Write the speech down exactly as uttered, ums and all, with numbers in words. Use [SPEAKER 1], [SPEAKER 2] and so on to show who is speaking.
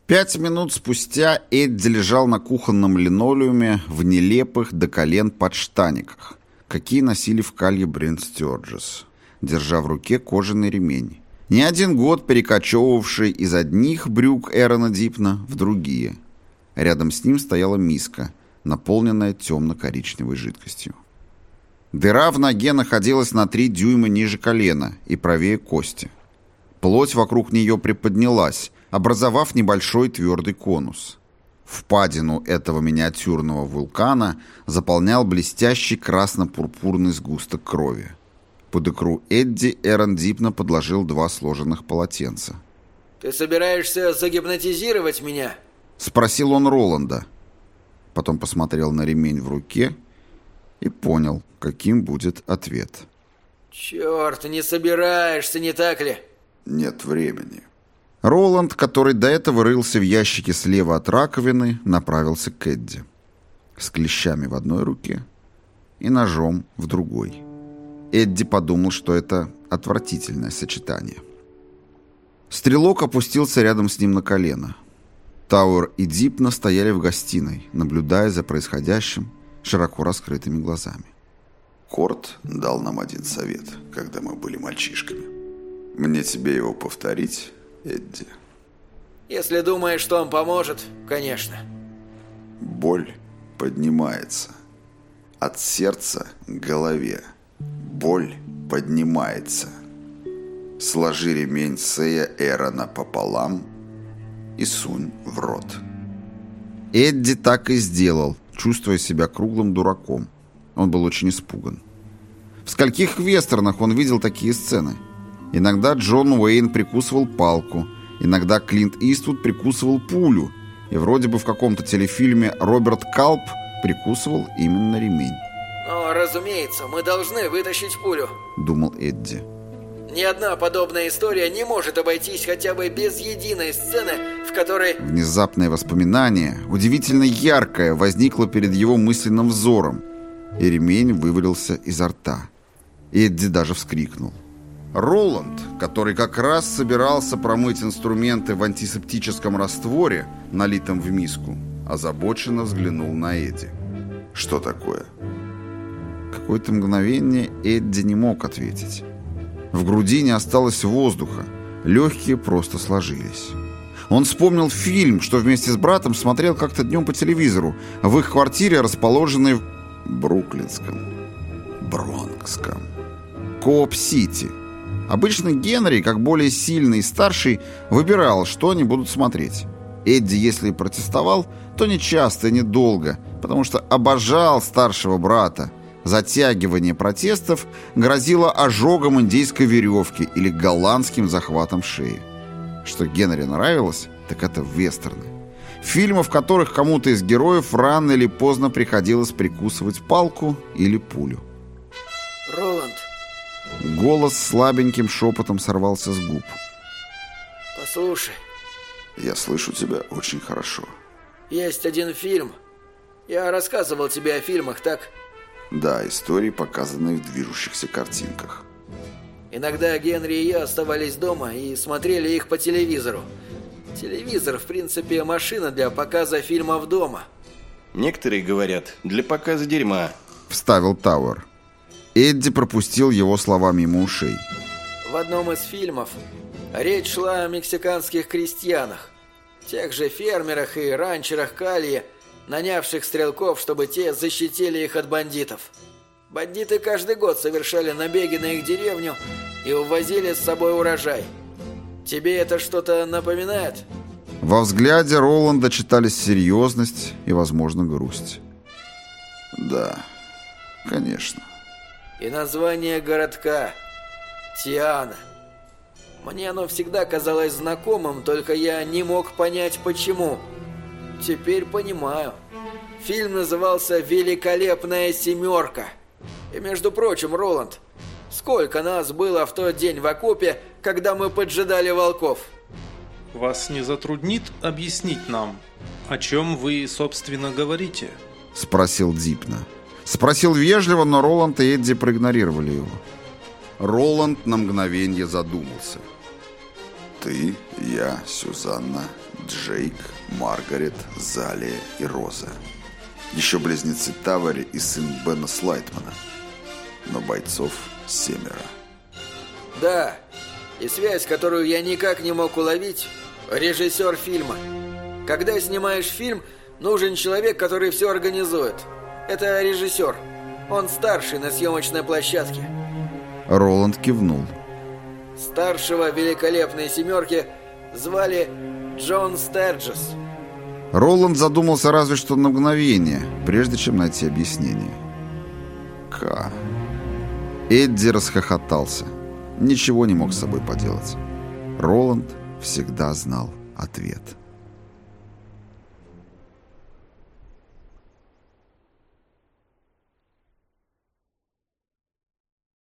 [SPEAKER 1] Пять минут спустя Эдди лежал на кухонном линолеуме в нелепых до колен подштаниках, какие носили в Калье Брент Стёрджес, держа в руке кожаный ремень, не один год перекочевывавший из одних брюк Эрона Дипна в другие. Рядом с ним стояла миска, наполненная темно-коричневой жидкостью. Дыра в ноге находилась на три дюйма ниже колена и правее кости. Плоть вокруг нее приподнялась, образовав небольшой твердый конус. Впадину этого миниатюрного вулкана заполнял блестящий красно-пурпурный сгусток крови. Под икру Эдди Эрон Дипна подложил два сложенных полотенца.
[SPEAKER 2] «Ты собираешься загипнотизировать меня?»
[SPEAKER 1] — спросил он Роланда. Потом посмотрел на ремень в руке и понял, каким будет ответ.
[SPEAKER 2] «Черт, не собираешься, не так ли?»
[SPEAKER 1] «Нет времени». Роланд, который до этого рылся в ящике слева от раковины, направился к Эдди. С клещами в одной руке и ножом в другой. Эдди подумал, что это отвратительное сочетание. Стрелок опустился рядом с ним на колено. Тауэр и Дипна стояли в гостиной, наблюдая за происходящим широко раскрытыми глазами.
[SPEAKER 3] Корт дал нам один совет, когда мы были мальчишками. Мне тебе его повторить, Эдди?
[SPEAKER 2] Если думаешь, что он поможет, конечно.
[SPEAKER 3] Боль поднимается. От сердца к голове. Боль поднимается. Сложи ремень Сэя Эрона пополам и сунь в рот.
[SPEAKER 1] Эдди так и сделал, чувствуя себя круглым дураком. Он был очень испуган. В скольких вестернах он видел такие сцены? Иногда Джон Уэйн прикусывал палку, иногда Клинт Иствуд прикусывал пулю, и вроде бы в каком-то телефильме Роберт Калп прикусывал именно ремень.
[SPEAKER 2] «Но, разумеется, мы должны вытащить пулю», —
[SPEAKER 1] думал Эдди.
[SPEAKER 2] «Ни одна подобная история не может обойтись хотя бы без единой сцены, в которой...»
[SPEAKER 1] Внезапное воспоминание, удивительно яркое, возникло перед его мысленным взором, и ремень вывалился изо рта. Эдди даже вскрикнул. Роланд, который как раз собирался промыть инструменты в антисептическом растворе, налитом в миску, озабоченно взглянул на Эдди.
[SPEAKER 3] «Что такое?»
[SPEAKER 1] Какое-то мгновение Эдди не мог ответить. В груди не осталось воздуха, легкие просто сложились. Он вспомнил фильм, что вместе с братом смотрел как-то днем по телевизору, в их квартире, расположенной в Бруклинском, Бронкском, Кооп-Сити. Обычно Генри, как более сильный и старший, выбирал, что они будут смотреть. Эдди, если и протестовал, то не часто и недолго, потому что обожал старшего брата. Затягивание протестов грозило ожогом индейской веревки или голландским захватом шеи. Что Генри нравилось, так это вестерны. Фильмы, в которых кому-то из героев рано или поздно приходилось прикусывать палку или пулю.
[SPEAKER 2] «Роланд!»
[SPEAKER 1] Голос слабеньким шепотом сорвался с губ.
[SPEAKER 2] «Послушай».
[SPEAKER 3] «Я слышу тебя очень хорошо».
[SPEAKER 2] «Есть один фильм. Я рассказывал тебе о фильмах, так?»
[SPEAKER 3] «Да, истории, показанные в движущихся картинках».
[SPEAKER 2] «Иногда Генри и я оставались дома и смотрели их по телевизору. Телевизор, в принципе, машина для показа фильмов дома».
[SPEAKER 4] «Некоторые говорят, для показа дерьма»,
[SPEAKER 1] — вставил Тауэр. Эдди пропустил его слова мимо ушей.
[SPEAKER 2] В одном из фильмов речь шла о мексиканских крестьянах, тех же фермерах и ранчерах Калье, нанявших стрелков, чтобы те защитили их от бандитов. Бандиты каждый год совершали набеги на их деревню и увозили с собой урожай. Тебе это что-то напоминает?»
[SPEAKER 1] Во взгляде Роланда читались серьезность и, возможно, грусть.
[SPEAKER 3] «Да, конечно».
[SPEAKER 2] «И название городка – Тиана. Мне оно всегда казалось знакомым, только я не мог понять, почему. Теперь понимаю. Фильм назывался «Великолепная семерка». И, между прочим, Роланд, сколько нас было в тот день в окопе, когда мы поджидали волков?»
[SPEAKER 5] «Вас не затруднит объяснить нам, о чем вы, собственно, говорите?»
[SPEAKER 1] — спросил Дипна. Спросил вежливо, но Роланд и Эдди проигнорировали его. Роланд на мгновение задумался.
[SPEAKER 3] Ты, я, Сюзанна, Джейк, Маргарет, Залия и Роза. Еще близнецы Тавари и сын Бена Слайтмана. Но бойцов семеро.
[SPEAKER 2] Да, и связь, которую я никак не мог уловить, режиссер фильма. Когда снимаешь фильм, нужен человек, который все организует. Это режиссер. Он старший на съемочной площадке.
[SPEAKER 1] Роланд кивнул.
[SPEAKER 2] Старшего великолепной семерки звали Джон Стерджес.
[SPEAKER 1] Роланд задумался разве что на мгновение, прежде чем найти объяснение.
[SPEAKER 3] К.
[SPEAKER 1] Эдди расхохотался. Ничего не мог с собой поделать. Роланд всегда знал ответ.